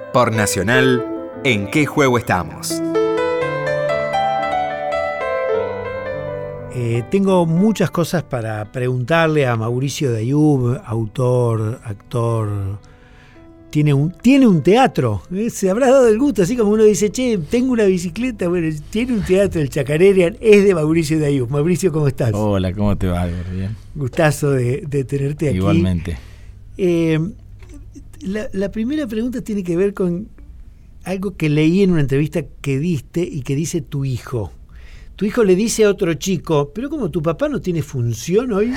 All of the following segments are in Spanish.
Por Nacional, ¿en qué juego estamos? Tengo muchas cosas para preguntarle a Mauricio de Ayoub, autor, actor. Tiene un teatro, se habrá dado el gusto, así como uno dice, che, tengo una bicicleta, bueno, tiene un teatro, el Chacarerian, es de Mauricio de Ayoub. Mauricio, ¿cómo estás? Hola, ¿cómo te va, Álvaro? Bien. Gustazo de tenerte aquí. Igualmente. La primera pregunta tiene que ver con algo que leí en una entrevista que diste y que dice tu hijo. Tu hijo le dice a otro chico, pero como tu papá no tiene función hoy.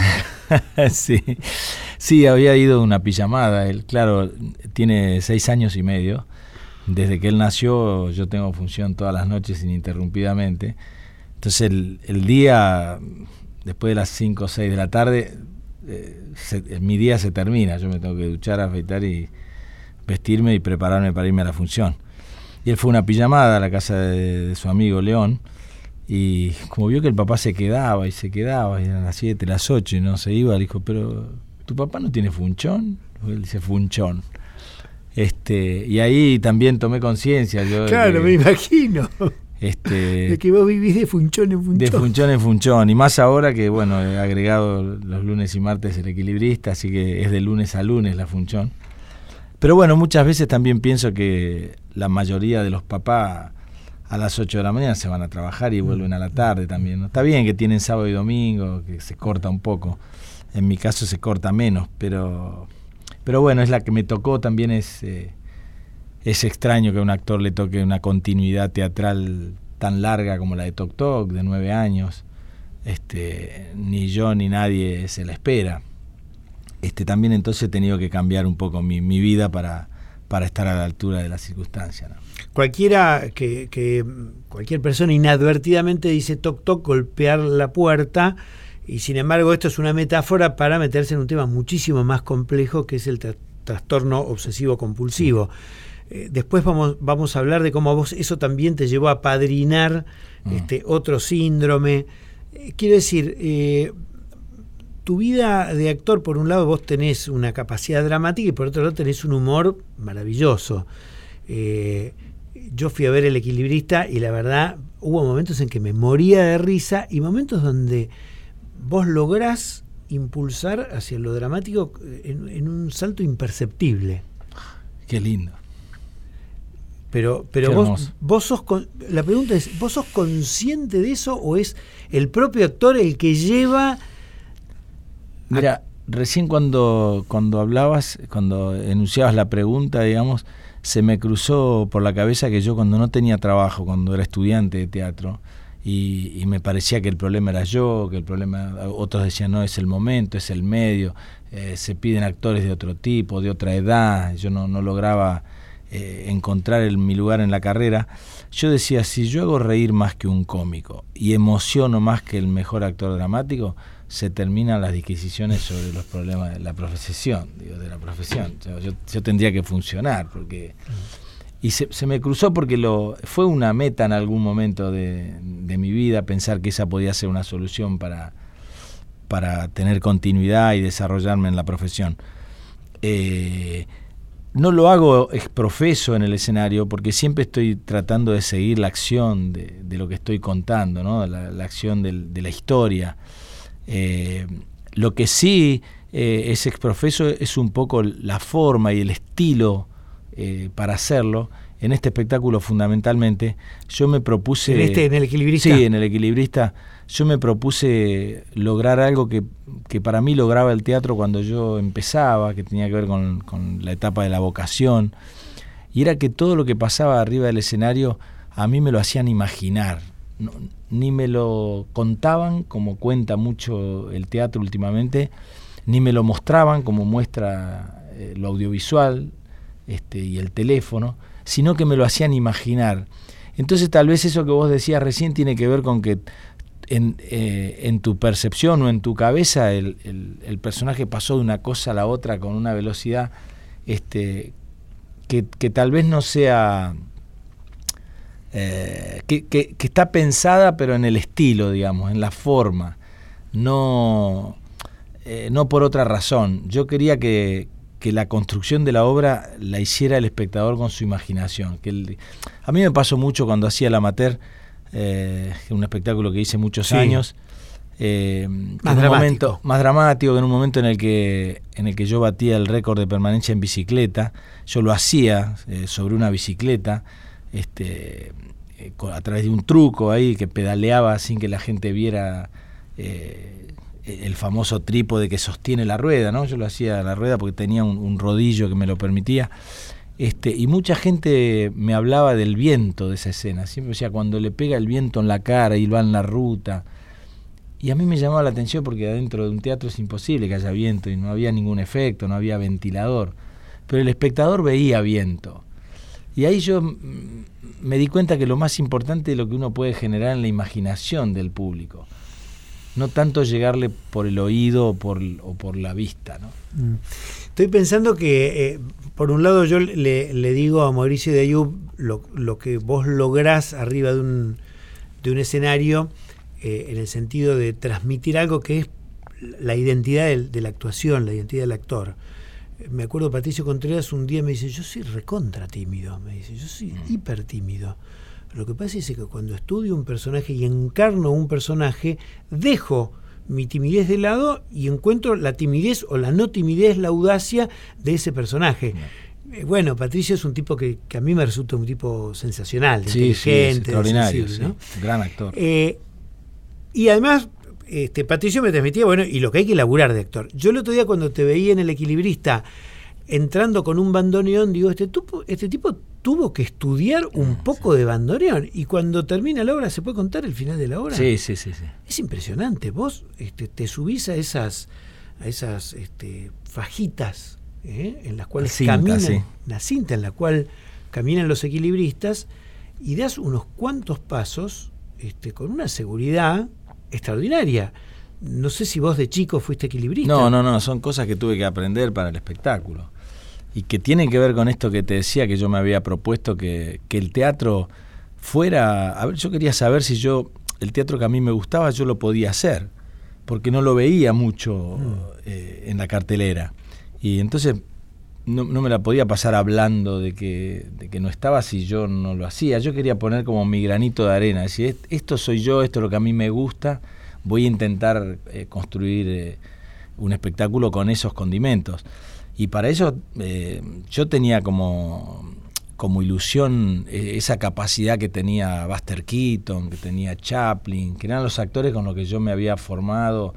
Sí, había ido a una pijamada. Él, claro, tiene 6 años y medio. Desde que él nació yo tengo función todas las noches ininterrumpidamente. Entonces el día, después de las 5 o 6 de la tarde, mi día se termina. Yo me tengo que duchar, afeitar y vestirme y prepararme para irme a la función. Y él fue a una pijamada a la casa de su amigo León. Y como vio que el papá se quedaba, y eran las 7, las 8 y no se iba, le dijo, pero ¿tu papá no tiene funchón? Él dice funchón. Y ahí también tomé conciencia. Claro, me imagino. De que vos vivís de funchón en funchón. De funchón en funchón. Y más ahora que, bueno, he agregado los lunes y martes el equilibrista, así que es de lunes a lunes la funchón. Pero bueno, muchas veces también pienso que la mayoría de los papás a las 8 de la mañana se van a trabajar y vuelven a la tarde también, ¿no? Está bien que tienen sábado y domingo, que se corta un poco. En mi caso se corta menos, pero bueno, es la que me tocó. También es extraño que a un actor le toque una continuidad teatral tan larga como la de Toc Toc, de 9 años. Ni yo ni nadie se la espera. También entonces he tenido que cambiar un poco mi vida para estar a la altura de las circunstancias, ¿no? Cualquier persona inadvertidamente dice toc toc, golpear la puerta, y sin embargo esto es una metáfora para meterse en un tema muchísimo más complejo, que es el trastorno obsesivo compulsivo. Después vamos a hablar de cómo a vos eso también te llevó a apadrinar otro síndrome. Quiero decir, tu vida de actor, por un lado vos tenés una capacidad dramática y por otro lado tenés un humor maravilloso. Yo fui a ver El Equilibrista y la verdad hubo momentos en que me moría de risa y momentos donde vos lográs impulsar hacia lo dramático en un salto imperceptible. Qué lindo. Pero vos sos, la pregunta es, ¿vos sos consciente de eso o es el propio actor el que lleva? Mira, recién cuando hablabas, cuando enunciabas la pregunta, digamos, se me cruzó por la cabeza que yo cuando no tenía trabajo, cuando era estudiante de teatro, y me parecía que el problema era yo, que el problema, otros decían no, es el momento, es el medio, se piden actores de otro tipo, de otra edad, yo no lograba encontrar mi lugar en la carrera. Yo decía, si yo hago reír más que un cómico y emociono más que el mejor actor dramático, se terminan las disquisiciones sobre los problemas de la profesión, de la profesión. Yo tendría que funcionar, porque y se me cruzó porque fue una meta en algún momento de mi vida, pensar que esa podía ser una solución para tener continuidad y desarrollarme en la profesión. No lo hago exprofeso en el escenario porque siempre estoy tratando de seguir la acción de lo que estoy contando, ¿no? La acción de la historia. Lo que sí es exprofeso es un poco la forma y el estilo para hacerlo. En este espectáculo fundamentalmente yo me propuse... ¿En el Equilibrista? Sí, en el Equilibrista. Yo me propuse lograr algo que para mí lograba el teatro cuando yo empezaba, que tenía que ver con la etapa de la vocación, y era que todo lo que pasaba arriba del escenario a mí me lo hacían imaginar. Ni me lo contaban, como cuenta mucho el teatro últimamente, ni me lo mostraban, como muestra lo audiovisual y el teléfono, sino que me lo hacían imaginar. Entonces tal vez eso que vos decías recién tiene que ver con que en tu percepción o en tu cabeza el personaje pasó de una cosa a la otra con una velocidad que tal vez no sea... que está pensada pero en el estilo, digamos, en la forma, no por otra razón. Yo quería que que la construcción de la obra la hiciera el espectador con su imaginación. A mí me pasó mucho cuando hacía El Amateur, un espectáculo que hice muchos años, más dramático, que en un momento en el que yo batía el récord de permanencia en bicicleta. Yo lo hacía sobre una bicicleta, a través de un truco ahí que pedaleaba sin que la gente viera el famoso trípode que sostiene la rueda, ¿no? Yo lo hacía a la rueda porque tenía un rodillo que me lo permitía. Y mucha gente me hablaba del viento de esa escena. Siempre decía, cuando le pega el viento en la cara y va en la ruta. Y a mí me llamaba la atención porque adentro de un teatro es imposible que haya viento y no había ningún efecto, no había ventilador. Pero el espectador veía viento. Y ahí yo me di cuenta que lo más importante es lo que uno puede generar en la imaginación del público. No tanto llegarle por el oído o por la vista, ¿no? Estoy pensando que, por un lado, yo le digo a Mauricio de Ayub lo que vos lográs arriba de un escenario, en el sentido de transmitir algo que es la identidad de la actuación, la identidad del actor. Me acuerdo, Patricio Contreras un día me dice, yo soy recontra tímido, me dice, yo soy hiper tímido. Lo que pasa es que cuando estudio un personaje y encarno un personaje, dejo mi timidez de lado y encuentro la timidez o la no timidez, la audacia de ese personaje. Bueno, Patricio es un tipo que a mí me resulta un tipo sensacional, inteligente, extraordinario, sensible, ¿no? Gran actor. Y además, Patricio me transmitía, bueno, y lo que hay que laburar de actor. Yo el otro día cuando te veía en El Equilibrista entrando con un bandoneón, digo, este tipo tuvo que estudiar un poco de bandoneón, y cuando termina la obra, ¿se puede contar el final de la obra? Sí. Es impresionante. Vos te subís a esas fajitas en las cuales caminan, la cinta en la cual caminan los equilibristas, y das unos cuantos pasos con una seguridad extraordinaria. No sé si vos de chico fuiste equilibrista. No, son cosas que tuve que aprender para el espectáculo. Y que tienen que ver con esto que te decía, que yo me había propuesto que el teatro fuera... A ver, yo quería saber si el teatro que a mí me gustaba, yo lo podía hacer, porque no lo veía mucho en la cartelera. Y entonces no me la podía pasar hablando de que no estaba si yo no lo hacía. Yo quería poner como mi granito de arena, decir, esto soy yo, esto es lo que a mí me gusta, voy a intentar construir un espectáculo con esos condimentos. Y para eso yo tenía como ilusión esa capacidad que tenía Buster Keaton, que tenía Chaplin, que eran los actores con los que yo me había formado,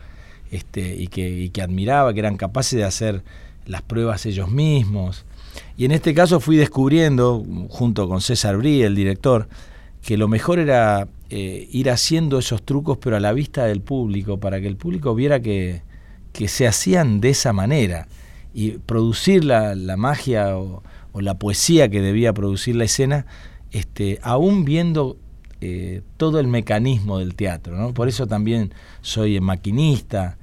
y que admiraba, que eran capaces de hacer las pruebas ellos mismos. Y en este caso fui descubriendo, junto con César Brie, el director, que lo mejor era ir haciendo esos trucos, pero a la vista del público, para que el público viera que se hacían de esa manera, y producir la magia o la poesía que debía producir la escena, aún viendo todo el mecanismo del teatro, ¿no? Por eso también soy maquinista,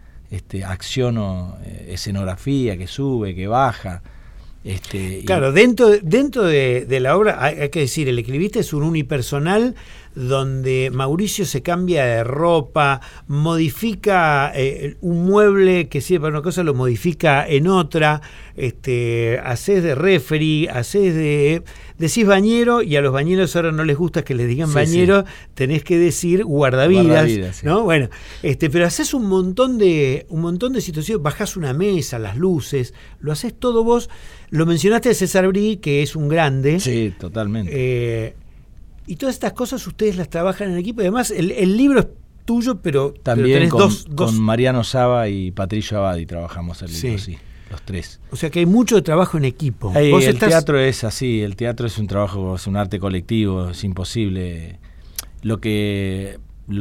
acciono escenografía que sube, que baja. Claro, dentro de la obra hay que decir, El Equilibrista es un unipersonal donde Mauricio se cambia de ropa, modifica un mueble que sirve para una cosa, lo modifica en otra, haces de referee, decís bañero, y a los bañeros ahora no les gusta que les digan bañero, tenés que decir guardavidas, ¿no? Bueno, pero haces un montón de situaciones, bajás una mesa, las luces, lo haces todo vos. Lo mencionaste de César Brie, que es un grande. Sí, totalmente. Y todas estas cosas ustedes las trabajan en equipo. Además, el libro es tuyo, pero también pero con Mariano Saba y Patricio Abadi trabajamos el libro, sí, los tres. O sea que hay mucho trabajo en equipo. Teatro es así, el teatro es un trabajo, es un arte colectivo, es imposible. Lo que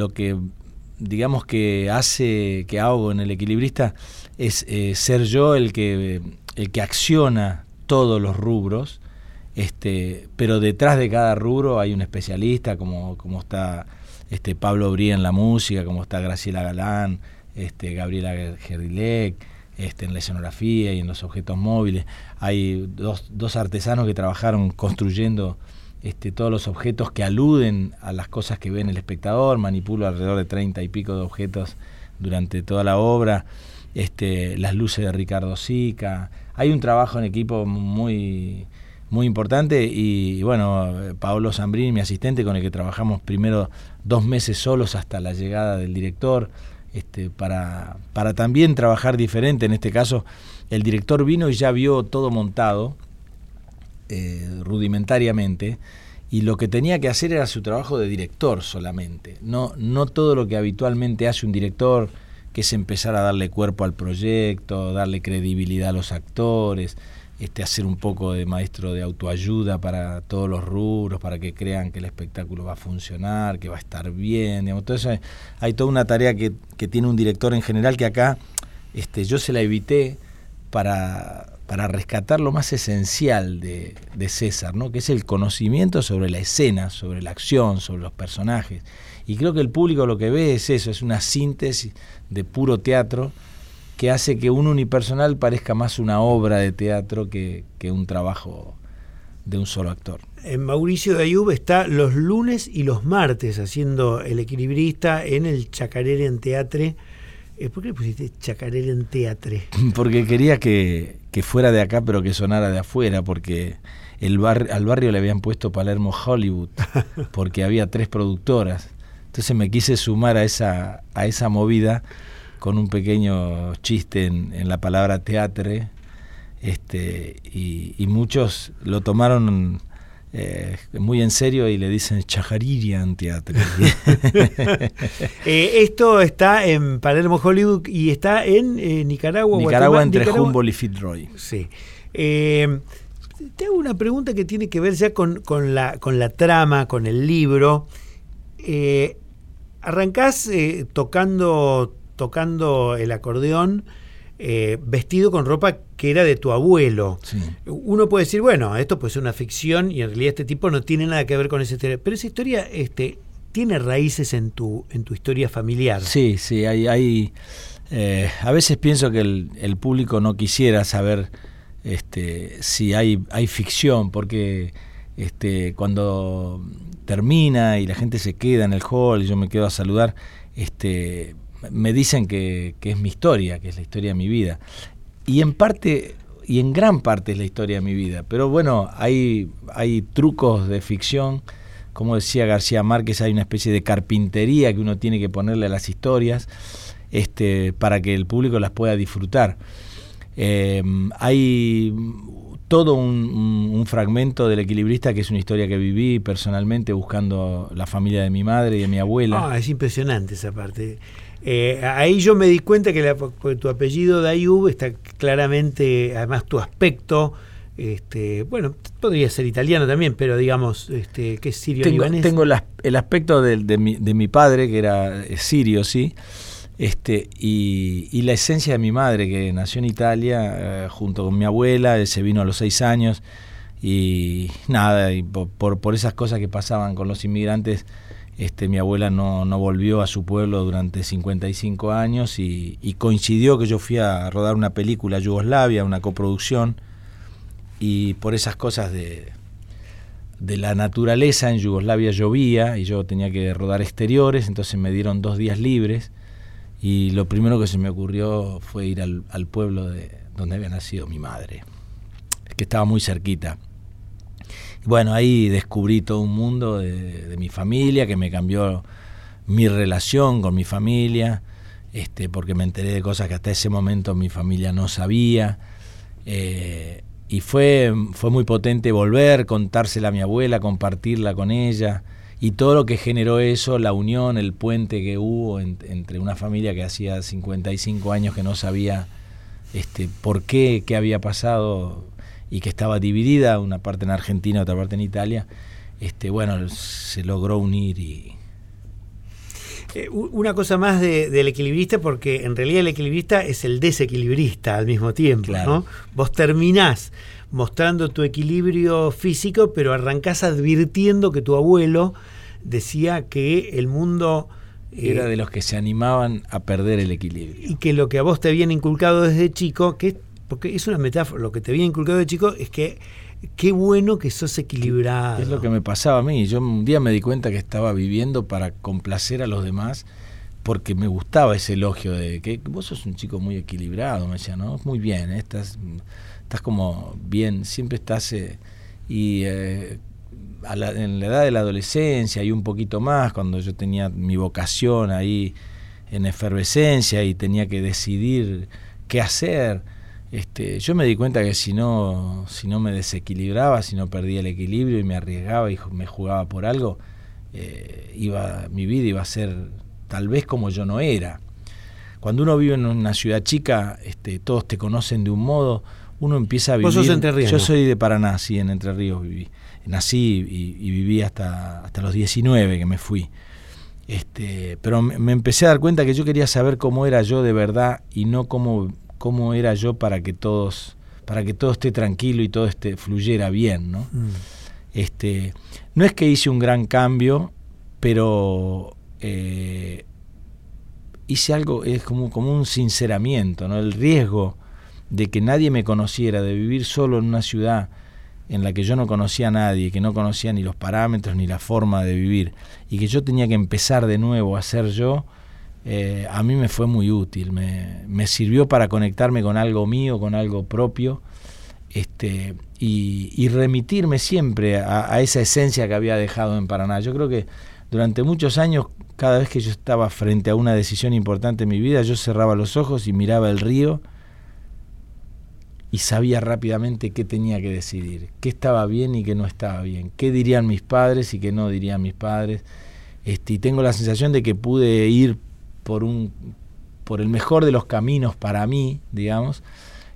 digamos que hago en El Equilibrista es ser yo el que acciona todos los rubros, pero detrás de cada rubro hay un especialista, como está Pablo Brie en la música, como está Graciela Galán, Gabriela Gerdilec, en la escenografía y en los objetos móviles. Hay dos artesanos que trabajaron construyendo todos los objetos que aluden a las cosas que ve el espectador. Manipulo alrededor de 30 y pico de objetos durante toda la obra. las luces de Ricardo Sica. Hay un trabajo en equipo muy, muy importante y bueno, Paolo Zambrini, mi asistente, con el que trabajamos primero 2 meses solos hasta la llegada del director, para también trabajar diferente. En este caso, el director vino y ya vio todo montado, rudimentariamente, y lo que tenía que hacer era su trabajo de director solamente, no todo lo que habitualmente hace un director, que es empezar a darle cuerpo al proyecto, darle credibilidad a los actores, hacer un poco de maestro de autoayuda para todos los rubros, para que crean que el espectáculo va a funcionar, que va a estar bien, digamos. Entonces hay toda una tarea que tiene un director en general, que acá yo se la evité para rescatar lo más esencial de César, ¿no? Que es el conocimiento sobre la escena, sobre la acción, sobre los personajes. Y creo que el público lo que ve es eso, es una síntesis de puro teatro que hace que un unipersonal parezca más una obra de teatro que un trabajo de un solo actor. Mauricio Dayub está los lunes y los martes haciendo El Equilibrista en el Chacareren Teatre. ¿Por qué le pusiste Chacareren Teatre? Porque quería que fuera de acá, pero que sonara de afuera, porque al barrio le habían puesto Palermo Hollywood, porque había 3 productoras. Entonces me quise sumar a esa movida con un pequeño chiste en la palabra teatre, y muchos lo tomaron muy en serio y le dicen Chacaririan Teatre. Esto está en Palermo Hollywood y está en Nicaragua. Nicaragua, entre Humboldt y Fitzroy. Sí. Te hago una pregunta que tiene que ver ya con la trama, con el libro. Arrancás tocando el acordeón, vestido con ropa que era de tu abuelo. Sí. Uno puede decir, bueno, esto puede ser una ficción y en realidad este tipo no tiene nada que ver con esa historia, pero esa historia tiene raíces en tu historia familiar. Sí, hay a veces pienso que el público no quisiera saber si hay ficción, porque cuando termina y la gente se queda en el hall y yo me quedo a saludar, me dicen que es mi historia, que es la historia de mi vida. Y en gran parte es la historia de mi vida. Pero bueno, hay trucos de ficción. Como decía García Márquez, hay una especie de carpintería que uno tiene que ponerle a las historias para que el público las pueda disfrutar. Hay todo un fragmento del Equilibrista que es una historia que viví personalmente buscando la familia de mi madre y de mi abuela. Es impresionante esa parte. Ahí yo me di cuenta que tu apellido Dayub está claramente, además tu aspecto, bueno, podría ser italiano también, pero digamos que es sirio-libanés. Tengo el aspecto de mi padre, que era sirio, sí, y la esencia de mi madre, que nació en Italia junto con mi abuela. Él se vino a los 6 años y nada, y por esas cosas que pasaban con los inmigrantes, mi abuela no volvió a su pueblo durante 55 años y coincidió que yo fui a rodar una película a Yugoslavia, una coproducción, y por esas cosas de la naturaleza en Yugoslavia llovía y yo tenía que rodar exteriores, entonces me dieron 2 días libres y lo primero que se me ocurrió fue ir al pueblo donde había nacido mi madre, que estaba muy cerquita. Bueno, ahí descubrí todo un mundo de mi familia, que me cambió mi relación con mi familia, porque me enteré de cosas que hasta ese momento mi familia no sabía, y fue muy potente volver, contársela a mi abuela, compartirla con ella, y todo lo que generó eso, la unión, el puente que hubo entre una familia que hacía 55 años que no sabía por qué había pasado, y que estaba dividida, una parte en Argentina, otra parte en Italia, bueno, se logró unir. Y una cosa más del equilibrista, porque en realidad el equilibrista es el desequilibrista al mismo tiempo, claro, ¿no? Vos terminás mostrando tu equilibrio físico, pero arrancás advirtiendo que tu abuelo decía que el mundo era de los que se animaban a perder el equilibrio. Y que lo que a vos te habían inculcado desde chico, porque es una metáfora, lo que te había inculcado de chico es que qué bueno que sos equilibrado. Es lo que me pasaba a mí. Yo un día me di cuenta que estaba viviendo para complacer a los demás, porque me gustaba ese elogio de que vos sos un chico muy equilibrado, me decía, ¿no? Muy bien, estás como bien, siempre estás en la edad de la adolescencia y un poquito más, cuando yo tenía mi vocación ahí en efervescencia y tenía que decidir qué hacer, yo me di cuenta que si no me desequilibraba, si no perdía el equilibrio y me arriesgaba y me jugaba por algo, mi vida iba a ser tal vez como yo no era. Cuando uno vive en una ciudad chica, todos te conocen de un modo, uno empieza a vivir. ¿Vos sos entrerriano? Yo soy de Paraná, sí, en Entre Ríos viví. Nací y viví hasta los 19 que me fui. Pero me empecé a dar cuenta que yo quería saber cómo era yo de verdad y no cómo era yo para que todo esté tranquilo y todo fluyera bien, ¿no? No es que hice un gran cambio, pero hice algo, es como un sinceramiento, ¿no? El riesgo de que nadie me conociera, de vivir solo en una ciudad en la que yo no conocía a nadie, que no conocía ni los parámetros ni la forma de vivir, y que yo tenía que empezar de nuevo a ser yo, a mí me fue muy útil, me sirvió para conectarme con algo mío, con algo propio, y remitirme siempre a esa esencia que había dejado en Paraná. Yo creo que durante muchos años, cada vez que yo estaba frente a una decisión importante en mi vida, yo cerraba los ojos y miraba el río y sabía rápidamente qué tenía que decidir, qué estaba bien y qué no estaba bien, qué dirían mis padres y qué no dirían mis padres. Y tengo la sensación de que pude ir por el mejor de los caminos para mí, digamos,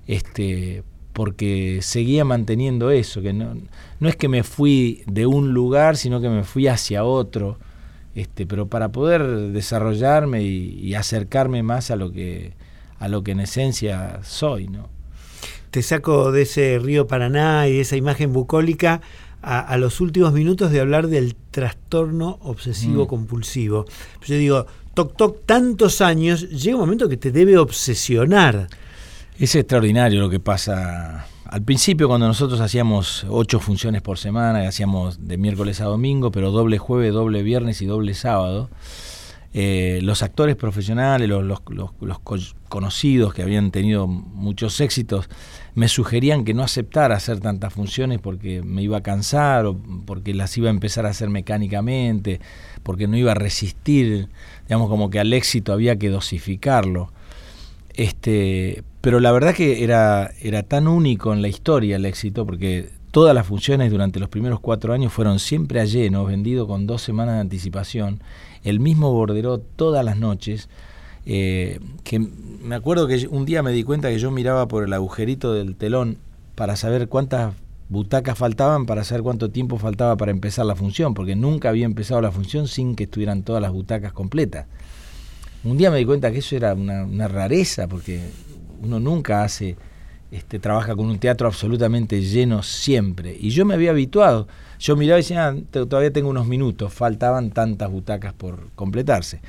porque seguía manteniendo eso, que no es que me fui de un lugar, sino que me fui hacia otro, pero para poder desarrollarme y acercarme más a lo que en esencia soy, ¿no? Te saco de ese río Paraná y de esa imagen bucólica a los últimos minutos de hablar del trastorno obsesivo compulsivo. Yo digo, toc, tantos años, llega un momento que te debe obsesionar. Es extraordinario lo que pasa. Al principio, cuando nosotros hacíamos 8 funciones por semana, hacíamos de miércoles a domingo, pero doble jueves, doble viernes y doble sábado, los actores profesionales, los conocidos que habían tenido muchos éxitos, me sugerían que no aceptara hacer tantas funciones porque me iba a cansar o porque las iba a empezar a hacer mecánicamente, porque no iba a resistir, digamos, como que al éxito había que dosificarlo. Pero la verdad que era tan único en la historia el éxito, porque todas las funciones durante los primeros 4 años fueron siempre a lleno, vendido con 2 semanas de anticipación, el mismo borderó todas las noches, que me acuerdo que un día me di cuenta que yo miraba por el agujerito del telón para saber cuántas butacas faltaban, para saber cuánto tiempo faltaba para empezar la función, porque nunca había empezado la función sin que estuvieran todas las butacas completas. Un día me di cuenta que eso era una rareza, porque uno nunca trabaja con un teatro absolutamente lleno siempre. Y yo me había habituado. Yo miraba y decía, todavía tengo unos minutos, faltaban tantas butacas por completarse.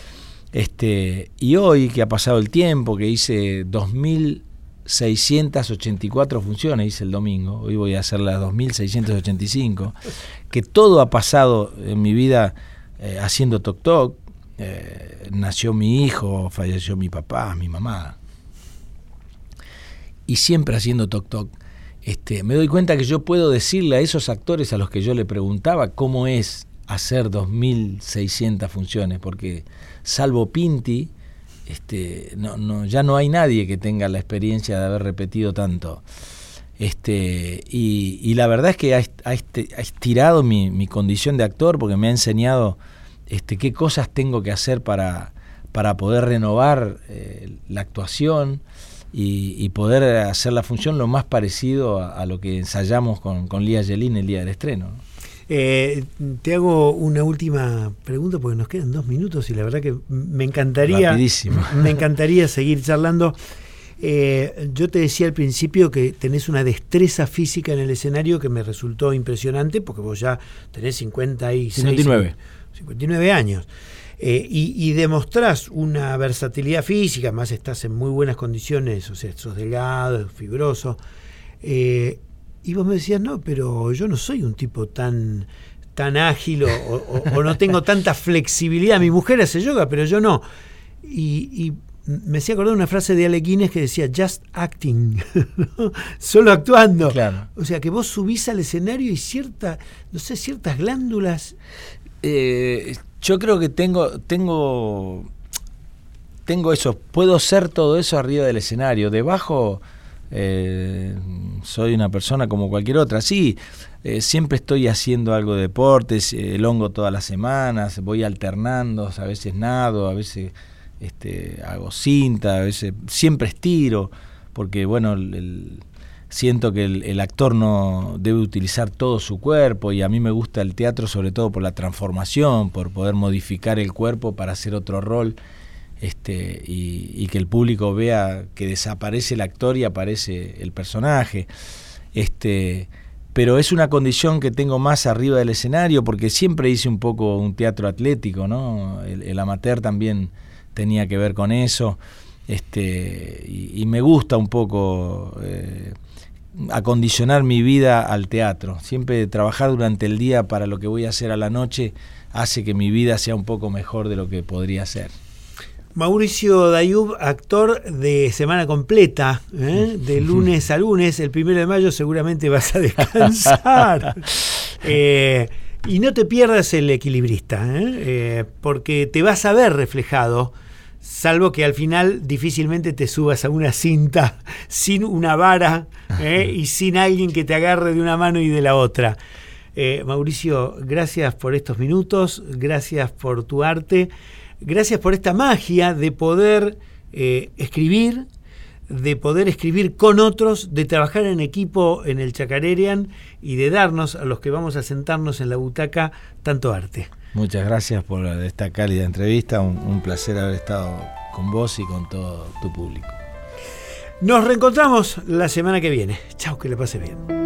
Y hoy que ha pasado el tiempo, que hice 2.684 funciones, hice el domingo, hoy voy a hacer las 2.685, que todo ha pasado en mi vida haciendo toc, nació mi hijo, falleció mi papá, mi mamá, y siempre haciendo toc, me doy cuenta que yo puedo decirle a esos actores a los que yo le preguntaba cómo es hacer 2.600 funciones, porque salvo Pinti, ya no hay nadie que tenga la experiencia de haber repetido tanto. Y la verdad es que ha estirado mi condición de actor, porque me ha enseñado qué cosas tengo que hacer para poder renovar la actuación y poder hacer la función lo más parecido a lo que ensayamos con Lía Yelin el día del estreno, ¿no? Te hago una última pregunta porque nos quedan 2 minutos y la verdad que me encantaría seguir charlando. Yo te decía al principio que tenés una destreza física en el escenario que me resultó impresionante, porque vos ya tenés 59 años. Y demostrás una versatilidad física, más estás en muy buenas condiciones, o sea, sos delgado, fibroso. Y vos me decías, no, pero yo no soy un tipo tan tan ágil o no tengo tanta flexibilidad. Mi mujer hace yoga, pero yo no. Y me hacía acordar una frase de Ale Guinness que decía just acting, solo actuando. Claro. O sea que vos subís al escenario y ciertas glándulas. Yo creo que tengo eso, puedo ser todo eso arriba del escenario. Debajo soy una persona como cualquier otra. Sí, siempre estoy haciendo algo de deportes, elongo todas las semanas, voy alternando, a veces nado, a veces hago cinta, a veces siempre estiro, porque bueno, siento que el actor no debe utilizar todo su cuerpo, y a mí me gusta el teatro sobre todo por la transformación, por poder modificar el cuerpo para hacer otro rol, y que el público vea que desaparece el actor y aparece el personaje. Pero es una condición que tengo más arriba del escenario, porque siempre hice un poco un teatro atlético, ¿no? El amateur también tenía que ver con eso, y me gusta un poco acondicionar mi vida al teatro. Siempre trabajar durante el día para lo que voy a hacer a la noche hace que mi vida sea un poco mejor de lo que podría ser. Mauricio Dayub, actor de semana completa, de lunes a lunes. El 1 de mayo seguramente vas a descansar. Y no te pierdas El Equilibrista, porque te vas a ver reflejado, salvo que al final difícilmente te subas a una cinta sin una vara y sin alguien que te agarre de una mano y de la otra. Mauricio, gracias por estos minutos, gracias por tu arte, gracias por esta magia de poder escribir, de poder escribir con otros, de trabajar en equipo en el Chacarerian y de darnos, a los que vamos a sentarnos en la butaca, tanto arte. Muchas gracias por esta cálida entrevista, un placer haber estado con vos y con todo tu público. Nos reencontramos la semana que viene. Chau, que le pase bien.